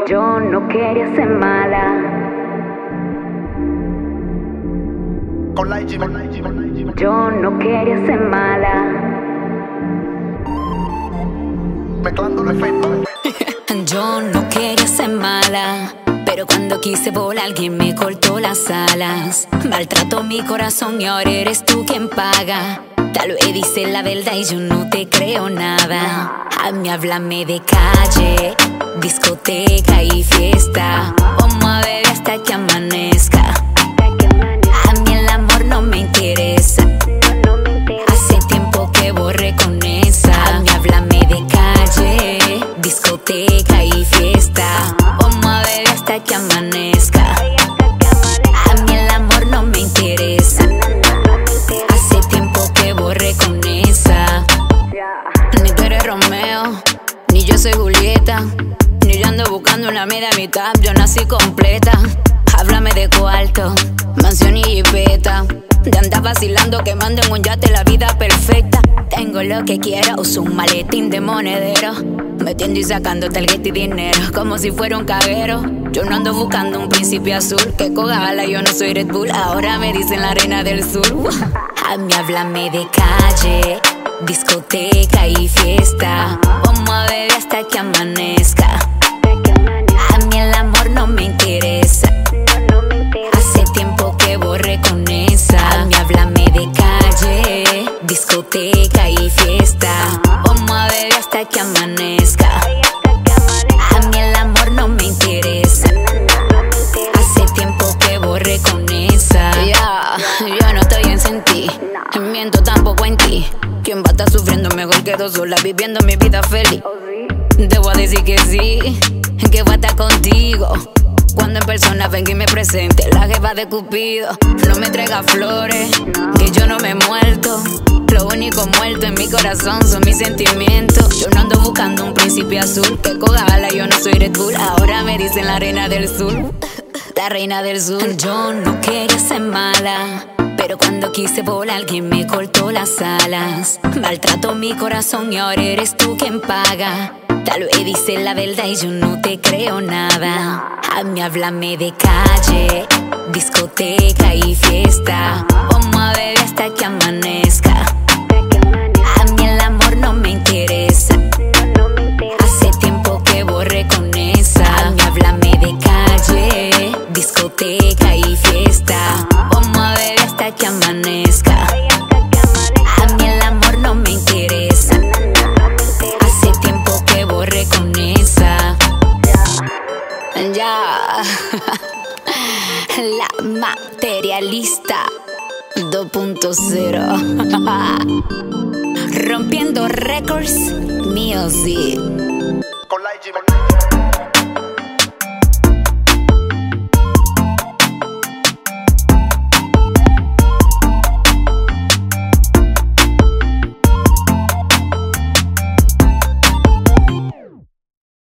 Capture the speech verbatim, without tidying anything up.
Yo no quería ser mala. Con la G, con la G, con la G. Yo no quería ser mala. Mezclando los efectos. Yo no quería ser mala, pero cuando quise volar alguien me cortó las alas. Maltrató mi corazón y ahora eres tú quien paga. Tal vez dices la verdad y yo no te creo nada. A mí háblame de calle, discoteca y fiesta. Vamos a beber hasta que amanezca. A mí el amor no me interesa. Hace tiempo que borré con esa. A mí háblame de calle, discoteca y fiesta. Vamos a beber hasta que amanezca. A mí el amor no me interesa. Hace tiempo que borré con esa. Ni tú eres Romeo, ni yo soy Julieta, ni yo ando buscando una media mitad. Yo nací completa. Háblame de cuarto, mansión y jipeta. De andar vacilando, quemando en un yate la vida perfecta. Tengo lo que quiero, uso un maletín de monedero, metiendo y sacando tarjeta y dinero como si fuera un caguero. Yo no ando buscando un príncipe azul que coja ala, yo no soy Red Bull. Ahora me dicen la reina del sur. A mí háblame de calle, discoteca y fiesta. Vamos a beber hasta que amanezca. A mí el amor no me interesa. Hace tiempo que borré con esa. A mí háblame de calle, discoteca y fiesta. Vamos a beber hasta que amanezca. A mí el amor no me interesa. Hace tiempo que borré con esa. Ya, yeah, yo no estoy en sentir, miento tampoco en ti. ¿Quién va a estar sufriendo mejor que dos sola viviendo mi vida feliz? Debo decir que sí, que voy a estar contigo. Cuando en persona venga y me presente la jefa de Cupido. No me traiga flores, que yo no me he muerto. Lo único muerto en mi corazón son mis sentimientos. Yo no ando buscando un príncipe azul que coja ala, yo no soy Red Bull. Ahora me dicen la reina del sur, la reina del sur. Yo no quería ser mala, pero cuando quise volar alguien me cortó las alas. Maltrató mi corazón y ahora eres tú quien paga. Tal vez dices la verdad y yo no te creo nada. A mí háblame de calle, discoteca y fiesta. Vamos a beber hasta que amanezca. A mí el amor no me interesa. Hace tiempo que borré con esa. A mí háblame de calle, discoteca y fiesta. Vamos a beber hasta que amanezca. A mí el amor no me interesa. Hace tiempo que borré con esa. Ya. La materialista dos punto cero. Rompiendo récords, music.